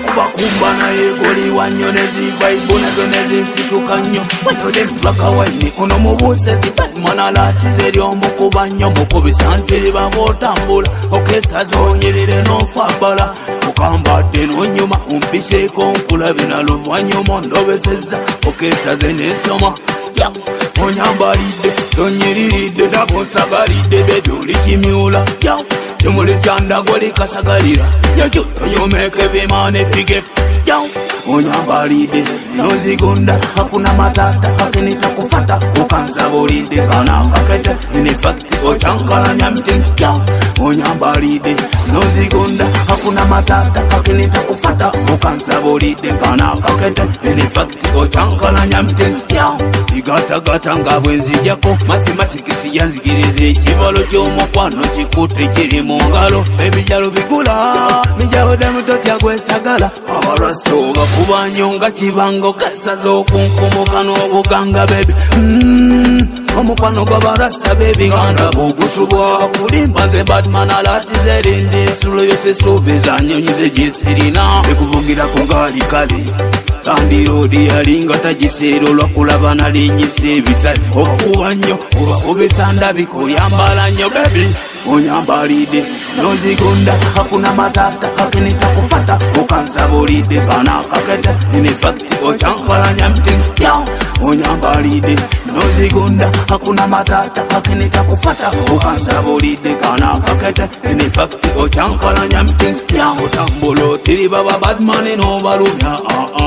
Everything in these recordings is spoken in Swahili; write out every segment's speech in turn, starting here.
kubakumba naye goli wanyo nezivibe nazo nezisituka nnyo wanyode mpaka waini ono mubuseti Batman alatize eryomukuba nnyo mukubisa ntiri babotambula okesa zonyirire n'ofabala ukambadde n'onyuma umpiseeko nkulabe na luvanyuma ndobeseza okesa ze n'esoma onyambalidde tonyiriridde nabosagalidde bebyoli kimyula temuli kyandagoli kasagalira yakyo toyomeke vimane fige onyambalidde nozigunda hakuna matata kakenita kufata ukansabolidde kana kakete inifakti ochankalanya mtings onyambalidde nozigunda hakuna matata kakenita kufata ukansabolidde kana kakete inifakti ochankalanya mtings igatagata nga bwenzijako mathematics yanzigiriza ekibalo ky'omukwano kikutte kiri mu ngalo ebijalo bigula mijalo demutotya gwesagala abarasito bakuba nnyo nga kibango kasaza okunkomoka n'obuganga bebi omukwano gw'abarasa bebiganda bugusubwa kulimba nze Batman alatize erinda ensulo yose suubiza nnyonyize gyesirina ekuvugira ku ngaali kale kandi rodi yalinga tagiseera olwakulaba nalinyisa ebisale okuba nnyo oba obesanda bikoyambala nnyo bebi onyambalidde nozigunda hakuna matata kakenita kufata ukansabolidde kana kakete inifakti ochankalanya mtings onyambalidde nozigunda hakuna matata kakenita kufata ukansabolidde kana kakete inifakti ochankalanya mtings otambula otiri baba Batman n'obalumya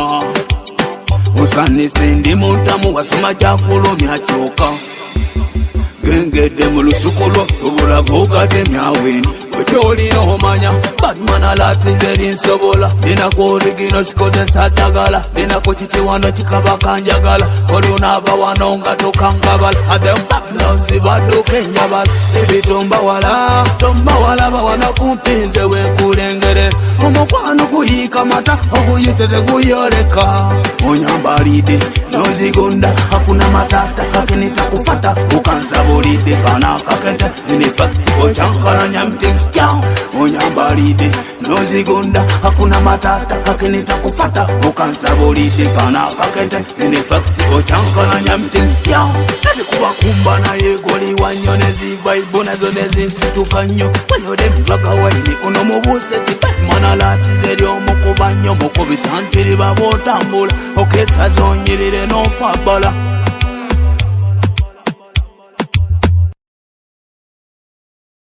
usanise ndi mutamu wasoma kyakulumya kyokka gengedde mu lusuku lwo tubulago gatemyaweni wekyolina omanya Batman alatize erinsobola linako origino sikozesa ddagala linako kitiwano kikaba kanjagala olunaava wano nga tokangabala adempablozi badduka enjabala ebitombawala bawana kumpinze wenkulengere omukwano guyiika mata oguyise teguyoleka onyambalidde nozigunda hakuna matata kakenita kufata ukansabolidde kana kakete inifakti ochankalanya mtings onyambalidde nozigunda hakuna matata kakenita kufata ukansabolidde kana kakete inifakti ochankalanya mtings kubakumba naye goli wanyo nezivibe nazo nezinsituka nnyo wanyode mpaka waini ono mubuseti Batman alatize eryomukuba nnyo mukubisa ntiri babotambula okesa zonyirire n'ofabala